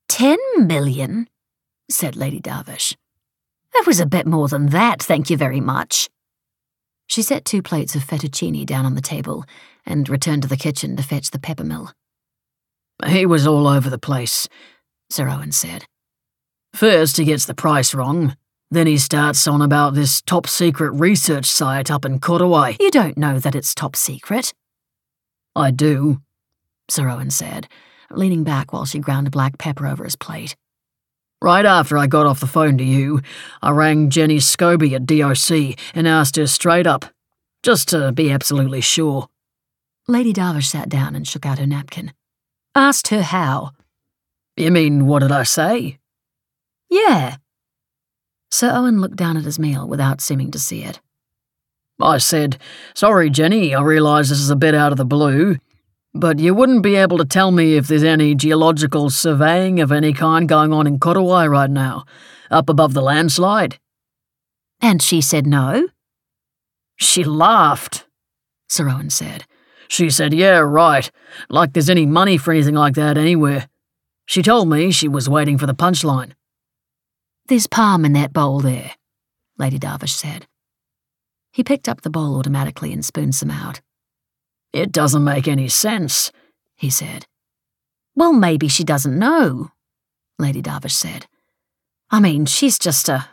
10 million? Said Lady Darvish. That was a bit more than that, thank you very much. She set 2 plates of fettuccine down on the table and returned to the kitchen to fetch the peppermill. He was all over the place, Sir Owen said. First he gets the price wrong, then he starts on about this top-secret research site up in Korowai. You don't know that it's top secret. I do, Sir Owen said, leaning back while she ground black pepper over his plate. Right after I got off the phone to you, I rang Jenny Scobie at DOC and asked her straight up, just to be absolutely sure. Lady Darvish sat down and shook out her napkin. Asked her how. You mean, what did I say? Yeah. Sir Owen looked down at his meal without seeming to see it. I said, sorry, Jenny, I realise this is a bit out of the blue, but you wouldn't be able to tell me if there's any geological surveying of any kind going on in Korowai right now, up above the landslide? And she said no? She laughed, Sir Owen said. She said, yeah, right, like there's any money for anything like that anywhere. She told me she was waiting for the punchline. There's palm in that bowl there, Lady Darvish said. He picked up the bowl automatically and spooned some out. It doesn't make any sense, he said. Well, maybe she doesn't know, Lady Darvish said. I mean, she's just a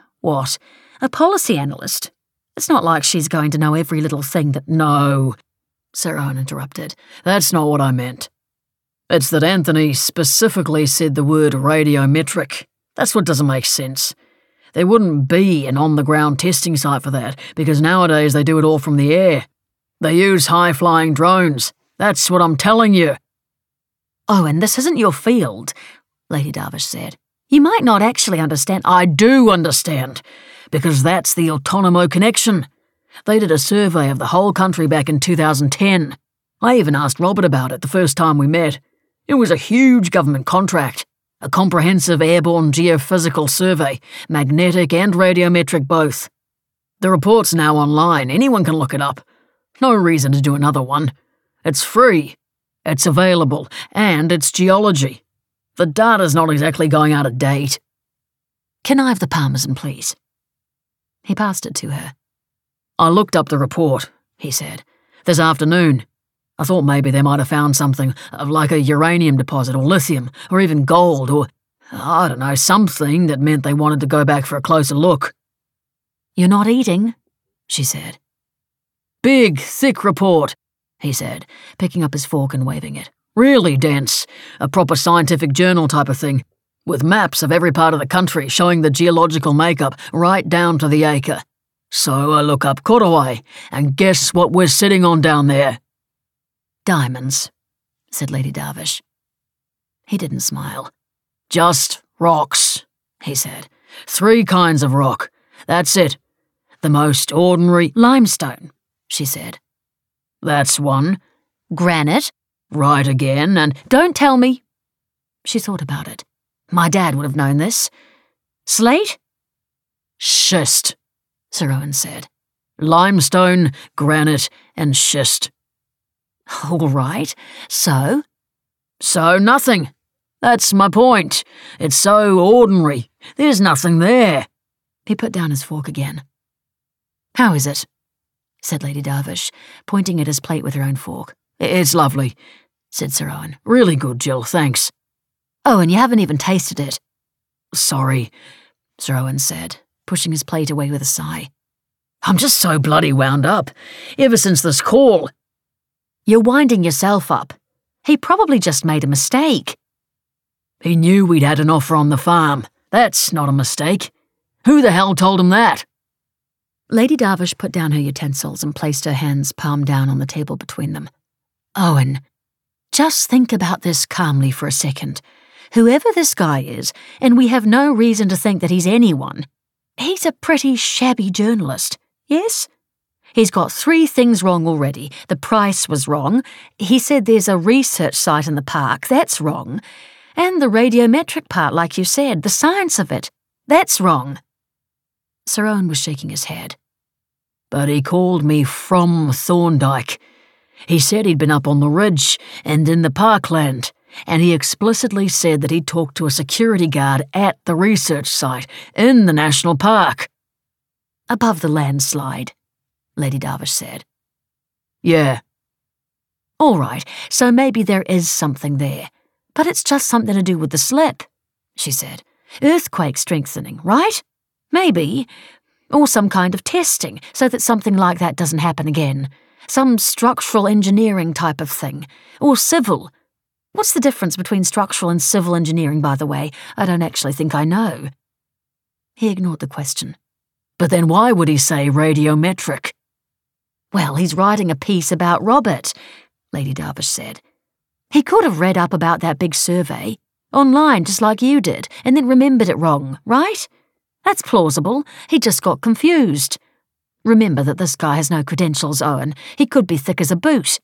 policy analyst. It's not like she's going to know every little thing that— No, Sir Owen interrupted. That's not what I meant. It's that Anthony specifically said the word radiometric. That's what doesn't make sense. There wouldn't be an on-the-ground testing site for that, because nowadays they do it all from the air. They use high-flying drones. That's what I'm telling you. Oh, and this isn't your field, Lady Darvish said. You might not actually understand. I do understand, because that's the Autonomo connection. They did a survey of the whole country back in 2010. I even asked Robert about it the first time we met. It was a huge government contract, a comprehensive airborne geophysical survey, magnetic and radiometric both. The report's now online. Anyone can look it up. No reason to do another one. It's free, it's available, and it's geology. The data's not exactly going out of date. Can I have the Parmesan, please? He passed it to her. I looked up the report, he said, this afternoon. I thought maybe they might have found something like a uranium deposit or lithium or even gold or, I don't know, something that meant they wanted to go back for a closer look. You're not eating, she said. Big, thick report, he said, picking up his fork and waving it. Really dense, a proper scientific journal type of thing, with maps of every part of the country showing the geological makeup right down to the acre. So I look up Korowai, and guess what we're sitting on down there? Diamonds, said Lady Darvish. He didn't smile. Just rocks, he said. 3 kinds of rock. That's it. The most ordinary— Limestone, she said. That's one. Granite. Right again, and— Don't tell me. She thought about it. My dad would have known this. Slate? Schist, Sir Owen said. Limestone, granite, and schist. All right. So? So nothing. That's my point. It's so ordinary. There's nothing there. He put down his fork again. How is it? Said Lady Darvish, pointing at his plate with her own fork. It's lovely, said Sir Owen. Really good, Jill, thanks. Oh, and you haven't even tasted it. Sorry, Sir Owen said, pushing his plate away with a sigh. I'm just so bloody wound up, ever since this call. You're winding yourself up. He probably just made a mistake. He knew we'd had an offer on the farm. That's not a mistake. Who the hell told him that? Lady Darvish put down her utensils and placed her hands palm down on the table between them. Owen, just think about this calmly for a second. Whoever this guy is, and we have no reason to think that he's anyone, he's a pretty shabby journalist, yes? He's got 3 things wrong already. The price was wrong. He said there's a research site in the park. That's wrong. And the radiometric part, like you said, the science of it. That's wrong. Sir Owen was shaking his head. But he called me from Thorndyke. He said he'd been up on the ridge and in the parkland, and he explicitly said that he'd talked to a security guard at the research site in the national park. Above the landslide, Lady Darvish said. Yeah. All right, so maybe there is something there. But it's just something to do with the slip, she said. Earthquake strengthening, right? Maybe. Or some kind of testing, so that something like that doesn't happen again. Some structural engineering type of thing. Or civil. What's the difference between structural and civil engineering, by the way? I don't actually think I know. He ignored the question. But then why would he say radiometric? Well, he's writing a piece about Robert, Lady Darvish said. He could have read up about that big survey, online just like you did, and then remembered it wrong, right? That's plausible. He just got confused. Remember that this guy has no credentials, Owen. He could be thick as a boot.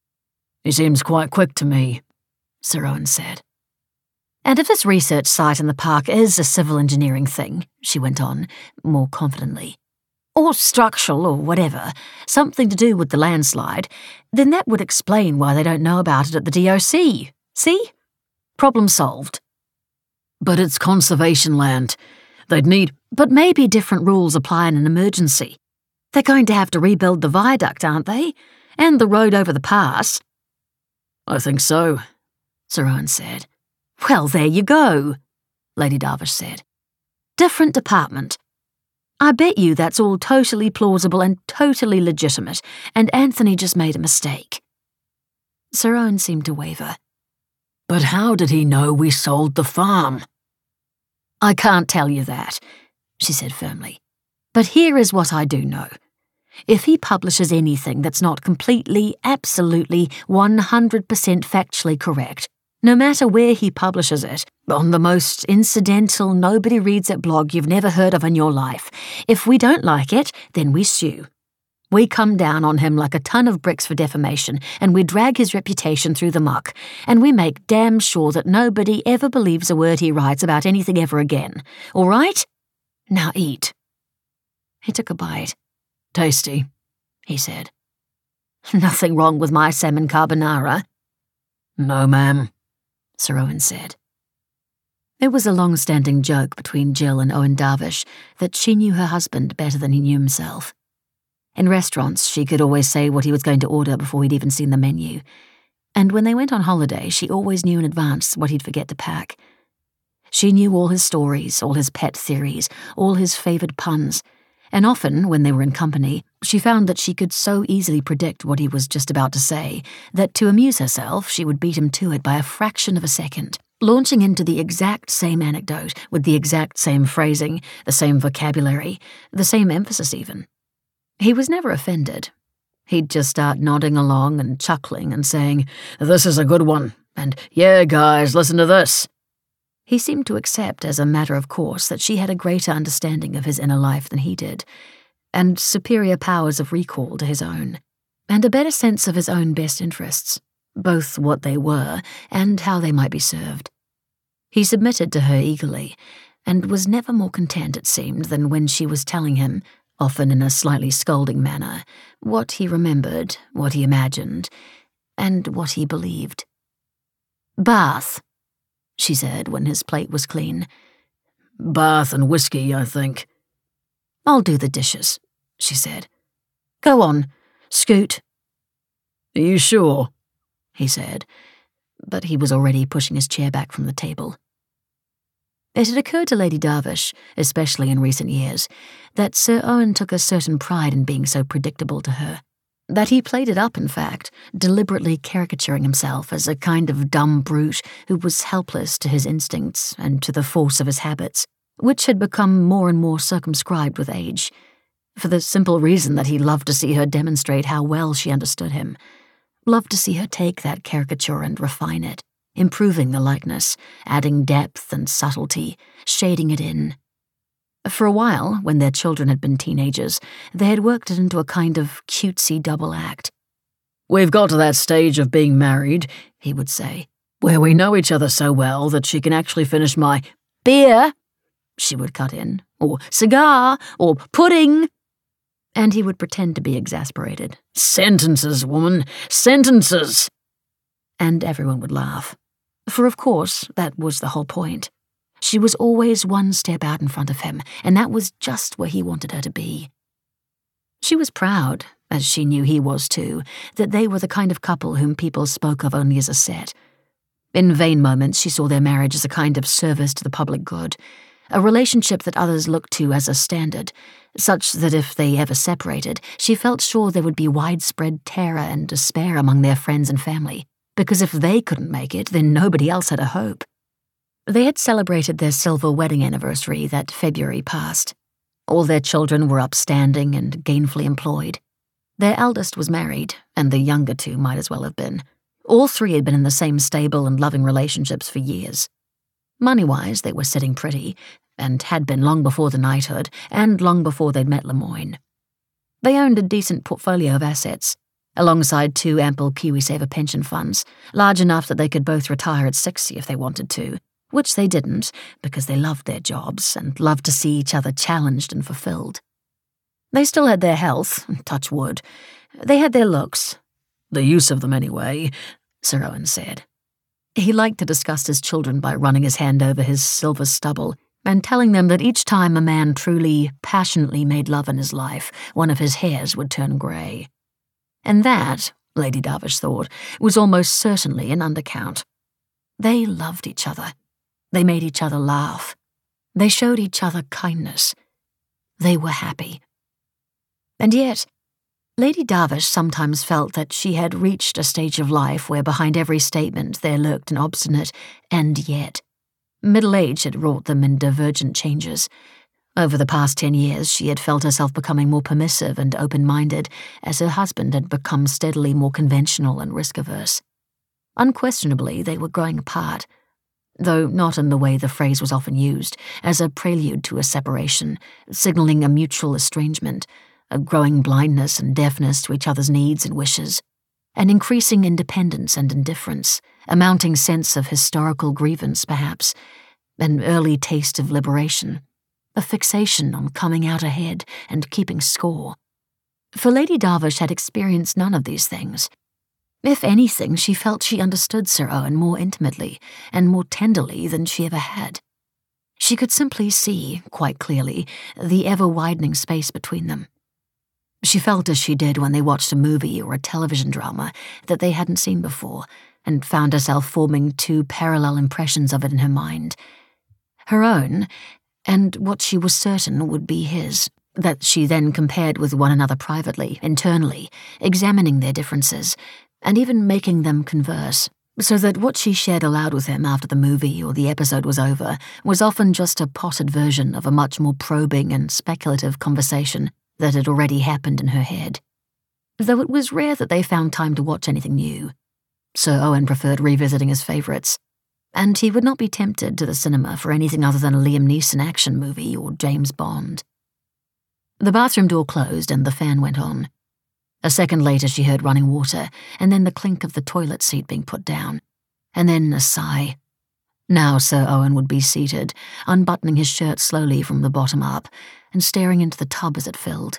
He seems quite quick to me, Sir Owen said. And if this research site in the park is a civil engineering thing, she went on, more confidently, or structural or whatever, something to do with the landslide, then that would explain why they don't know about it at the DOC. See? Problem solved. But it's conservation land. They'd need... But maybe different rules apply in an emergency. They're going to have to rebuild the viaduct, aren't they? And the road over the pass. I think so, Sir Owen said. Well, there you go, Lady Darvish said. Different department. I bet you that's all totally plausible and totally legitimate, and Anthony just made a mistake. Sir Owen seemed to waver. But how did he know we sold the farm? I can't tell you that, she said firmly. But here is what I do know. If he publishes anything that's not completely, absolutely, 100% factually correct, no matter where he publishes it, on the most incidental, nobody-reads-it blog you've never heard of in your life, if we don't like it, then we sue. We come down on him like a ton of bricks for defamation, and we drag his reputation through the muck, and we make damn sure that nobody ever believes a word he writes about anything ever again. All right? Now eat. He took a bite. Tasty, he said. Nothing wrong with my salmon carbonara. No, ma'am, Sir Owen said. It was a long-standing joke between Jill and Owen Darvish that she knew her husband better than he knew himself. In restaurants, she could always say what he was going to order before he'd even seen the menu. And when they went on holiday, she always knew in advance what he'd forget to pack. She knew all his stories, all his pet theories, all his favoured puns, and often, when they were in company, she found that she could so easily predict what he was just about to say that to amuse herself, she would beat him to it by a fraction of a second, launching into the exact same anecdote with the exact same phrasing, the same vocabulary, the same emphasis even. He was never offended. He'd just start nodding along and chuckling and saying, "This is a good one," and "Yeah, guys, listen to this." He seemed to accept as a matter of course that she had a greater understanding of his inner life than he did, and superior powers of recall to his own, and a better sense of his own best interests, both what they were and how they might be served. He submitted to her eagerly, and was never more content, it seemed, than when she was telling him, often in a slightly scolding manner, what he remembered, what he imagined, and what he believed. "Bath," she said when his plate was clean. "Bath and whiskey, I think." "I'll do the dishes," she said. "Go on, scoot." "Are you sure?" he said, but he was already pushing his chair back from the table. It had occurred to Lady Darvish, especially in recent years, that Sir Owen took a certain pride in being so predictable to her, that he played it up, in fact, deliberately caricaturing himself as a kind of dumb brute who was helpless to his instincts and to the force of his habits, which had become more and more circumscribed with age, for the simple reason that he loved to see her demonstrate how well she understood him, loved to see her take that caricature and refine it, improving the likeness, adding depth and subtlety, shading it in. For a while, when their children had been teenagers, they had worked it into a kind of cutesy double act. "We've got to that stage of being married," he would say, "where we know each other so well that she can actually finish my beer," she would cut in, or cigar, or pudding. And he would pretend to be exasperated. "Sentences, woman, sentences!" And everyone would laugh. For of course, that was the whole point. She was always one step out in front of him, and that was just where he wanted her to be. She was proud, as she knew he was too, that they were the kind of couple whom people spoke of only as a set. In vain moments, she saw their marriage as a kind of service to the public good, a relationship that others looked to as a standard, such that if they ever separated, she felt sure there would be widespread terror and despair among their friends and family, because if they couldn't make it, then nobody else had a hope. They had celebrated their silver wedding anniversary that February past. All their children were upstanding and gainfully employed. Their eldest was married, and the younger two might as well have been. All three had been in the same stable and loving relationships for years. Money-wise, they were sitting pretty, and had been long before the knighthood, and long before they'd met Lemoyne. They owned a decent portfolio of assets, alongside 2 ample KiwiSaver pension funds, large enough that they could both retire at 60 if they wanted to, which they didn't, because they loved their jobs and loved to see each other challenged and fulfilled. They still had their health, touch wood. They had their looks. The use of them anyway, Sir Owen said. He liked to disgust his children by running his hand over his silver stubble and telling them that each time a man truly, passionately made love in his life, one of his hairs would turn grey. And that, Lady Darvish thought, was almost certainly an undercount. They loved each other. They made each other laugh. They showed each other kindness. They were happy. And yet, Lady Darvish sometimes felt that she had reached a stage of life where behind every statement there lurked an obstinate "and yet." Middle age had wrought them in divergent changes. Over the past 10 years, she had felt herself becoming more permissive and open-minded as her husband had become steadily more conventional and risk-averse. Unquestionably, they were growing apart, though not in the way the phrase was often used, as a prelude to a separation, signalling a mutual estrangement, a growing blindness and deafness to each other's needs and wishes, an increasing independence and indifference, a mounting sense of historical grievance, perhaps, an early taste of liberation, a fixation on coming out ahead and keeping score. For Lady Darvish had experienced none of these things. If anything, she felt she understood Sir Owen more intimately and more tenderly than she ever had. She could simply see, quite clearly, the ever-widening space between them. She felt as she did when they watched a movie or a television drama that they hadn't seen before, and found herself forming 2 parallel impressions of it in her mind. Her own, and what she was certain would be his, that she then compared with one another privately, internally, examining their differences, and even making them converse, so that what she shared aloud with him after the movie or the episode was over was often just a potted version of a much more probing and speculative conversation that had already happened in her head. Though it was rare that they found time to watch anything new. Sir Owen preferred revisiting his favourites, and he would not be tempted to the cinema for anything other than a Liam Neeson action movie or James Bond. The bathroom door closed and the fan went on. A second later she heard running water, and then the clink of the toilet seat being put down, and then a sigh. Now Sir Owen would be seated, unbuttoning his shirt slowly from the bottom up, and staring into the tub as it filled.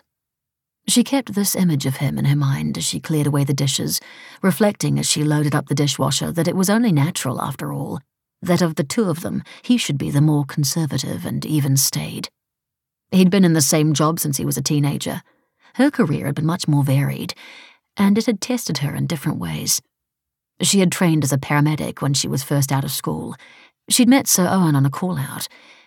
She kept this image of him in her mind as she cleared away the dishes, reflecting as she loaded up the dishwasher that it was only natural, after all, that of the 2 of them he should be the more conservative and even-stayed. He'd been in the same job since he was a teenager. Her career had been much more varied, and it had tested her in different ways. She had trained as a paramedic when she was first out of school. She'd met Sir Owen on a call-out,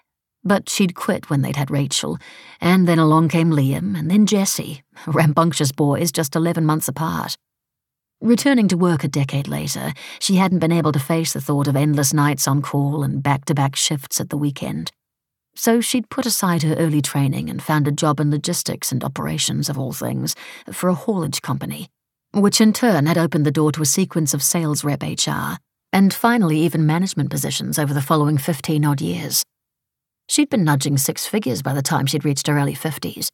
but she'd quit when they'd had Rachel, and then along came Liam, and then Jessie, rambunctious boys just 11 months apart. Returning to work a decade later, she hadn't been able to face the thought of endless nights on call and back-to-back shifts at the weekend. So she'd put aside her early training and found a job in logistics and operations, of all things, for a haulage company, which in turn had opened the door to a sequence of sales rep HR, and finally even management positions over the following 15-odd years. She'd been nudging 6 figures by the time she'd reached her early 50s.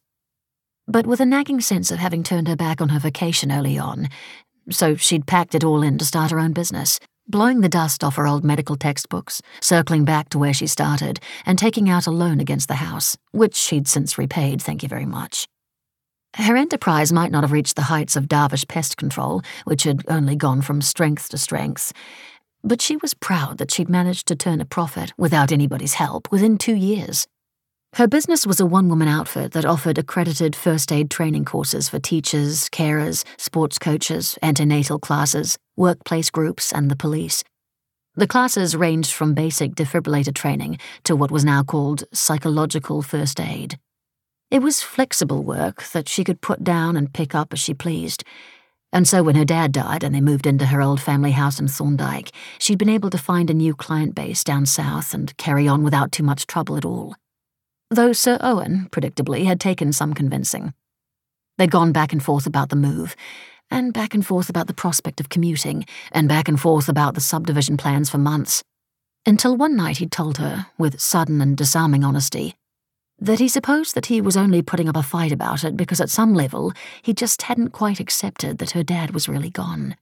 But with a nagging sense of having turned her back on her vacation early on, so she'd packed it all in to start her own business, blowing the dust off her old medical textbooks, circling back to where she started, and taking out a loan against the house, which she'd since repaid, thank you very much. Her enterprise might not have reached the heights of Darvish Pest Control, which had only gone from strength to strength, But she was proud that she'd managed to turn a profit without anybody's help within 2 years. Her business was a one-woman outfit that offered accredited first aid training courses for teachers, carers, sports coaches, antenatal classes, workplace groups, and the police. The classes ranged from basic defibrillator training to what was now called psychological first aid. It was flexible work that she could put down and pick up as she pleased. And so when her dad died and they moved into her old family house in Thorndyke, she'd been able to find a new client base down south and carry on without too much trouble at all. Though Sir Owen, predictably, had taken some convincing. They'd gone back and forth about the move, and back and forth about the prospect of commuting, and back and forth about the subdivision plans for months, until one night he'd told her, with sudden and disarming honesty, that he supposed that he was only putting up a fight about it because at some level he just hadn't quite accepted that her dad was really gone.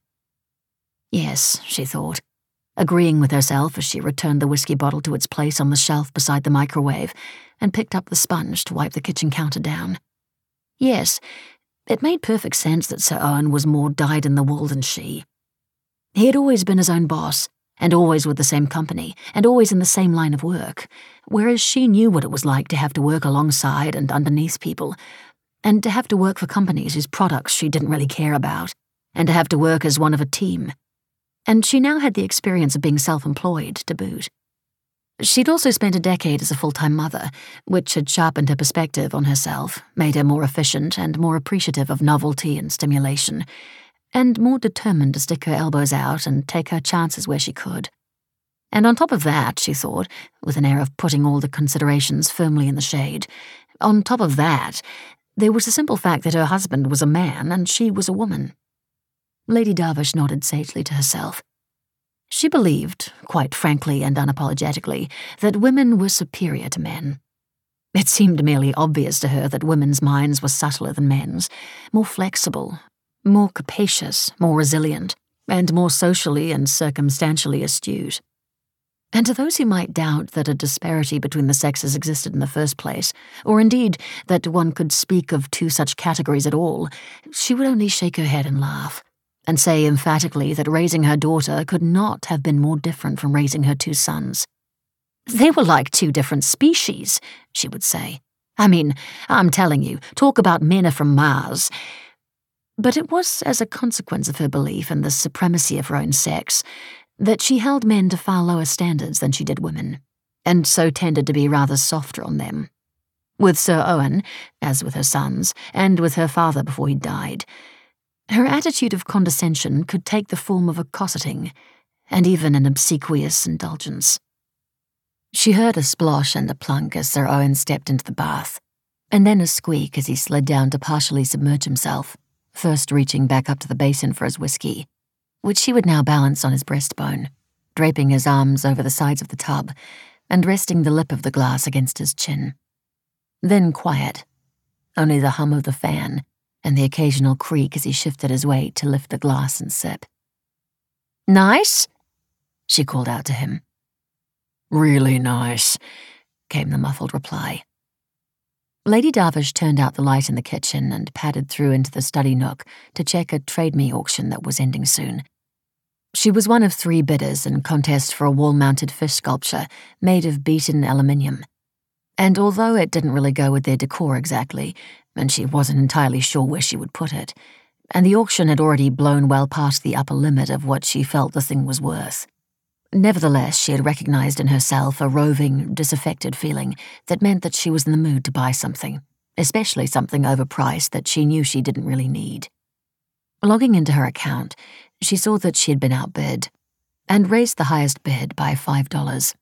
Yes, she thought, agreeing with herself as she returned the whiskey bottle to its place on the shelf beside the microwave and picked up the sponge to wipe the kitchen counter down. Yes, it made perfect sense that Sir Owen was more dyed-in-the-wool than she. He had always been his own boss, and always with the same company, and always in the same line of work, whereas she knew what it was like to have to work alongside and underneath people, and to have to work for companies whose products she didn't really care about, and to have to work as one of a team. And she now had the experience of being self-employed to boot. She'd also spent a decade as a full-time mother, which had sharpened her perspective on herself, made her more efficient and more appreciative of novelty and stimulation, and more determined to stick her elbows out and take her chances where she could. And on top of that, she thought, with an air of putting all the considerations firmly in the shade, on top of that, there was the simple fact that her husband was a man and she was a woman. Lady Darvish nodded sagely to herself. She believed, quite frankly and unapologetically, that women were superior to men. It seemed merely obvious to her that women's minds were subtler than men's, more flexible, more capacious, more resilient, and more socially and circumstantially astute. And to those who might doubt that a disparity between the sexes existed in the first place, or indeed that one could speak of two such categories at all, she would only shake her head and laugh, and say emphatically that raising her daughter could not have been more different from raising her two sons. They were like two different species, she would say. I mean, I'm telling you, talk about men are from Mars. But it was as a consequence of her belief in the supremacy of her own sex that she held men to far lower standards than she did women, and so tended to be rather softer on them. With Sir Owen, as with her sons, and with her father before he died, her attitude of condescension could take the form of a cosseting, and even an obsequious indulgence. She heard a splosh and a plunk as Sir Owen stepped into the bath, and then a squeak as he slid down to partially submerge himself, first reaching back up to the basin for his whiskey, which she would now balance on his breastbone, draping his arms over the sides of the tub and resting the lip of the glass against his chin. Then quiet, only the hum of the fan and the occasional creak as he shifted his weight to lift the glass and sip. "Nice?" she called out to him. "Really nice," came the muffled reply. Lady Darvish turned out the light in the kitchen and padded through into the study nook to check a Trade Me auction that was ending soon. She was one of 3 bidders in contest for a wall-mounted fish sculpture made of beaten aluminium. And although it didn't really go with their decor exactly, and she wasn't entirely sure where she would put it, and the auction had already blown well past the upper limit of what she felt the thing was worth, nevertheless she had recognized in herself a roving, disaffected feeling that meant that she was in the mood to buy something, especially something overpriced that she knew she didn't really need. Logging into her account, she saw that she had been outbid, and raised the highest bid by $5.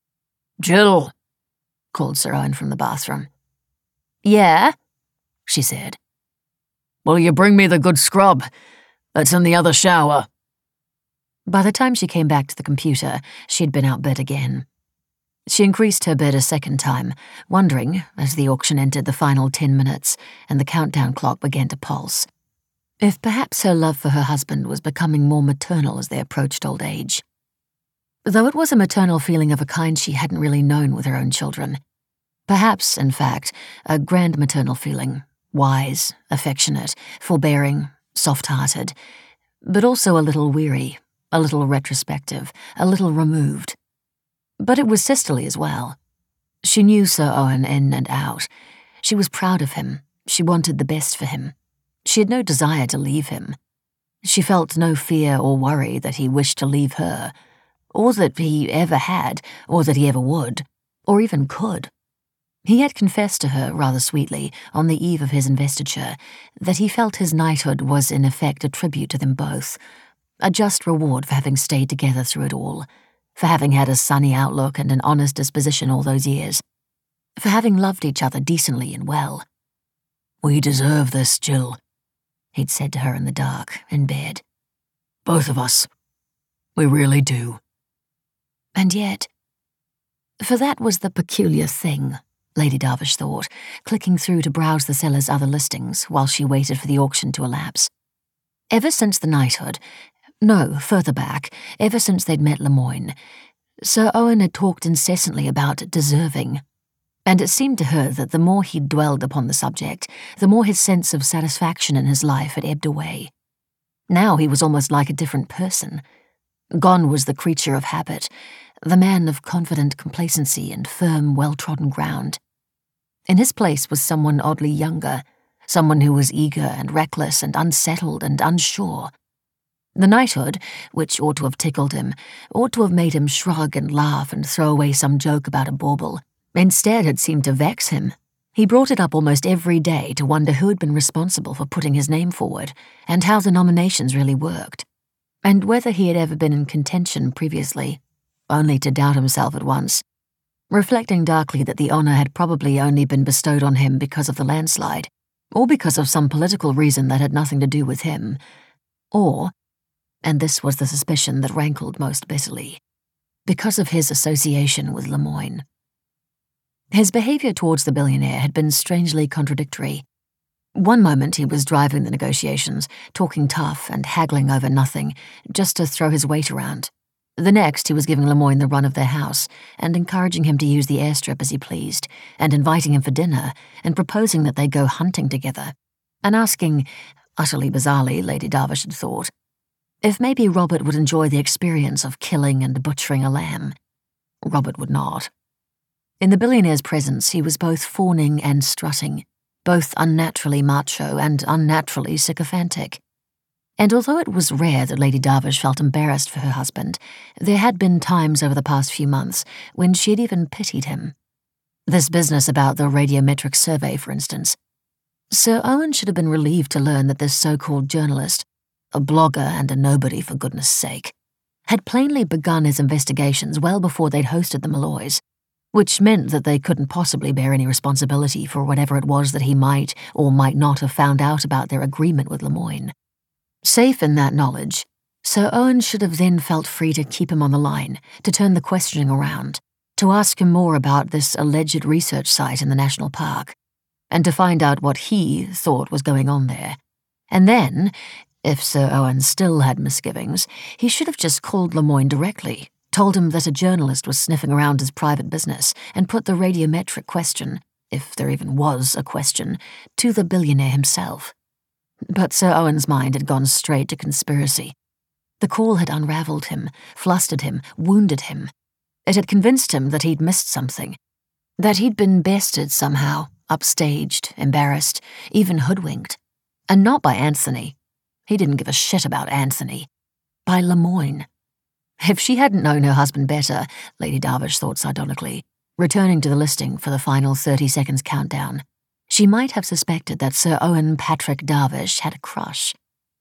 "Jill," called Sir Owen from the bathroom. "Yeah?" she said. "Will you bring me the good scrub? That's in the other shower." By the time she came back to the computer, she'd been outbid again. She increased her bid a second time, wondering, as the auction entered the final 10 minutes and the countdown clock began to pulse, if perhaps her love for her husband was becoming more maternal as they approached old age. Though it was a maternal feeling of a kind she hadn't really known with her own children. Perhaps, in fact, a grand maternal feeling, wise, affectionate, forbearing, soft-hearted, but also a little weary, a little retrospective, a little removed. But it was sisterly as well. She knew Sir Owen in and out. She was proud of him. She wanted the best for him. She had no desire to leave him. She felt no fear or worry that he wished to leave her, or that he ever had, or that he ever would, or even could. He had confessed to her, rather sweetly, on the eve of his investiture, that he felt his knighthood was in effect a tribute to them both, a just reward for having stayed together through it all, for having had a sunny outlook and an honest disposition all those years, for having loved each other decently and well. "We deserve this, Jill," he'd said to her in the dark, in bed. "Both of us. We really do." And yet, for that was the peculiar thing, Lady Darvish thought, clicking through to browse the seller's other listings while she waited for the auction to elapse. Ever since the knighthood, no, further back, ever since they'd met Lemoyne, Sir Owen had talked incessantly about deserving, and it seemed to her that the more he dwelled upon the subject, the more his sense of satisfaction in his life had ebbed away. Now he was almost like a different person. Gone was the creature of habit, the man of confident complacency and firm, well-trodden ground. In his place was someone oddly younger, someone who was eager and reckless and unsettled and unsure. The knighthood, which ought to have tickled him, ought to have made him shrug and laugh and throw away some joke about a bauble, instead had seemed to vex him. He brought it up almost every day to wonder who had been responsible for putting his name forward, and how the nominations really worked, and whether he had ever been in contention previously, only to doubt himself at once, reflecting darkly that the honour had probably only been bestowed on him because of the landslide, or because of some political reason that had nothing to do with him, or, and this was the suspicion that rankled most bitterly, because of his association with Lemoyne. His behaviour towards the billionaire had been strangely contradictory. One moment he was driving the negotiations, talking tough and haggling over nothing, just to throw his weight around. The next he was giving Lemoyne the run of their house, and encouraging him to use the airstrip as he pleased, and inviting him for dinner, and proposing that they go hunting together, and asking, utterly bizarrely, Lady Darvish had thought, if maybe Robert would enjoy the experience of killing and butchering a lamb. Robert would not. In the billionaire's presence he was both fawning and strutting, both unnaturally macho and unnaturally sycophantic. And although it was rare that Lady Darvish felt embarrassed for her husband, there had been times over the past few months when she had even pitied him. This business about the radiometric survey, for instance. Sir Owen should have been relieved to learn that this so-called journalist, a blogger and a nobody for goodness sake, had plainly begun his investigations well before they'd hosted the Malloys, which meant that they couldn't possibly bear any responsibility for whatever it was that he might or might not have found out about their agreement with Lemoyne. Safe in that knowledge, Sir Owen should have then felt free to keep him on the line, to turn the questioning around, to ask him more about this alleged research site in the national park, and to find out what he thought was going on there. And then, if Sir Owen still had misgivings, he should have just called Lemoyne directly, told him that a journalist was sniffing around his private business, and put the radiometric question, if there even was a question, to the billionaire himself. But Sir Owen's mind had gone straight to conspiracy. The call had unravelled him, flustered him, wounded him. It had convinced him that he'd missed something, that he'd been bested somehow, upstaged, embarrassed, even hoodwinked. And not by Anthony. He didn't give a shit about Anthony. By Lemoyne. If she hadn't known her husband better, Lady Darvish thought sardonically, returning to the listing for the final 30 seconds countdown, she might have suspected that Sir Owen Patrick Darvish had a crush.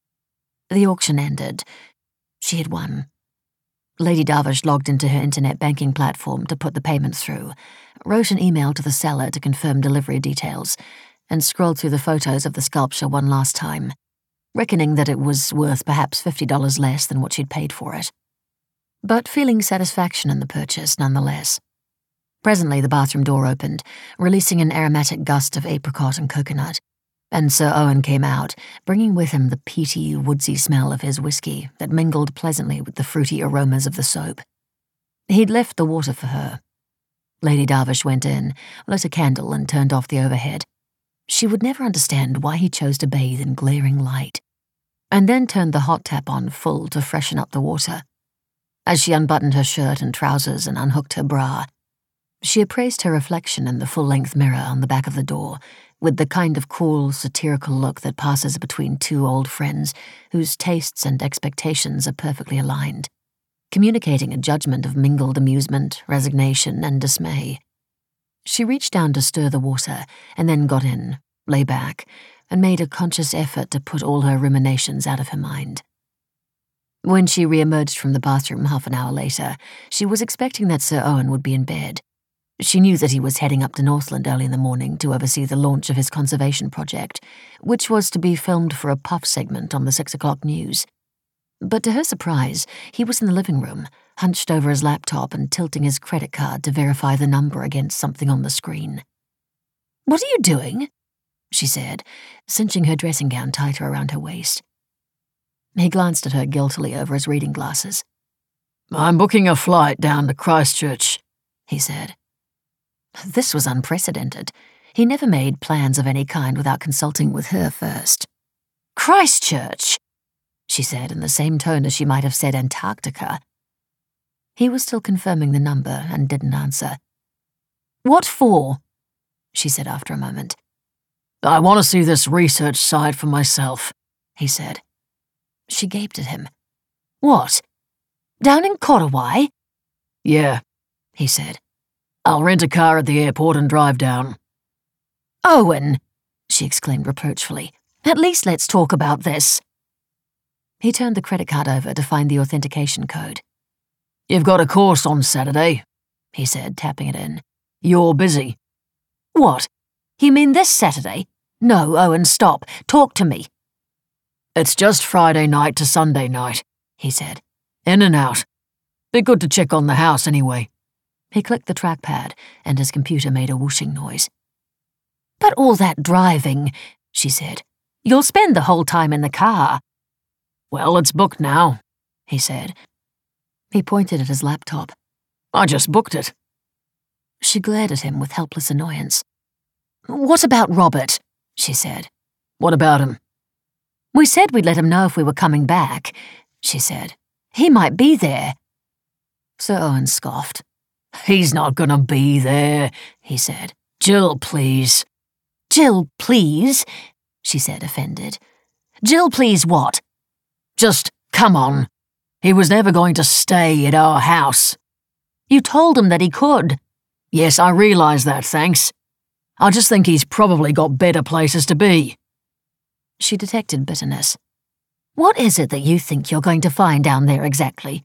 The auction ended. She had won. Lady Darvish logged into her internet banking platform to put the payment through, wrote an email to the seller to confirm delivery details, and scrolled through the photos of the sculpture one last time, reckoning that it was worth perhaps $50 less than what she'd paid for it, but feeling satisfaction in the purchase nonetheless. Presently the bathroom door opened, releasing an aromatic gust of apricot and coconut, and Sir Owen came out, bringing with him the peaty, woodsy smell of his whiskey that mingled pleasantly with the fruity aromas of the soap. He'd left the water for her. Lady Darvish went in, lit a candle and turned off the overhead. She would never understand why he chose to bathe in glaring light. and then turned the hot tap on full to freshen up the water. As she unbuttoned her shirt and trousers and unhooked her bra, she appraised her reflection in the full-length mirror on the back of the door, with the kind of cool, satirical look that passes between two old friends whose tastes and expectations are perfectly aligned, communicating a judgment of mingled amusement, resignation, and dismay. She reached down to stir the water, and then got in, lay back, and made a conscious effort to put all her ruminations out of her mind. When she re-emerged from the bathroom half an hour later, she was expecting that Sir Owen would be in bed. She knew that he was heading up to Northland early in the morning to oversee the launch of his conservation project, which was to be filmed for a puff segment on the 6 o'clock news. But to her surprise, he was in the living room, hunched over his laptop and tilting his credit card to verify the number against something on the screen. "What are you doing?" she said, cinching her dressing gown tighter around her waist. He glanced at her guiltily over his reading glasses. "I'm booking a flight down to Christchurch," he said. This was unprecedented. He never made plans of any kind without consulting with her first. "Christchurch," she said in the same tone as she might have said Antarctica. He was still confirming the number and didn't answer. "What for?" she said after a moment. "I want to see this research site for myself," he said. She gaped at him. "What? Down in Korowai?" "Yeah," he said. "I'll rent a car at the airport and drive down." "Owen," she exclaimed reproachfully, "at least let's talk about this." He turned the credit card over to find the authentication code. "You've got a course on Saturday," he said, tapping it in. "You're busy." "What? You mean this Saturday? No, Owen, stop. Talk to me." "It's just Friday night to Sunday night," he said. "In and out. Be good to check on the house anyway." He clicked the trackpad, and his computer made a whooshing noise. "But all that driving," she said. "You'll spend the whole time in the car." "Well, it's booked now," he said. He pointed at his laptop. "I just booked it." She glared at him with helpless annoyance. "What about Robert?" she said. "What about him?" "We said we'd let him know if we were coming back," she said. "He might be there." Sir Owen scoffed. "He's not gonna be there," he said. "Jill, please." "Jill, please?" she said, offended. "Jill, please what?" "Just come on. He was never going to stay at our house." "You told him that he could." "Yes, I realise that, thanks. I just think he's probably got better places to be." She detected bitterness. "What is it that you think you're going to find down there exactly?"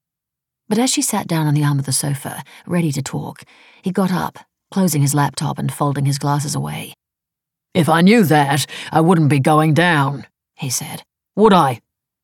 But as she sat down on the arm of the sofa, ready to talk, he got up, closing his laptop and folding his glasses away. "If I knew that, I wouldn't be going down," he said. "Would I?"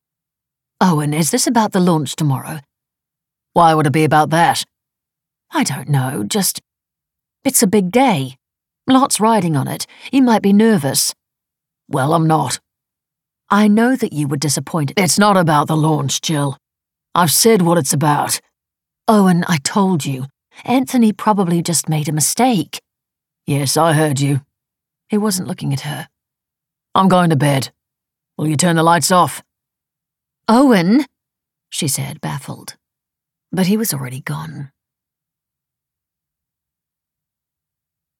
"Owen, is this about the launch tomorrow?" "Why would it be about that?" "I don't know, just... It's a big day. Lots riding on it. You might be nervous." "Well, I'm not." "I know that you were disappointed." "It's not about the launch, Jill. I've said what it's about." "Owen, I told you. Anthony probably just made a mistake." "Yes, I heard you." He wasn't looking at her. "I'm going to bed. Will you turn the lights off?" "Owen," she said, baffled. But he was already gone.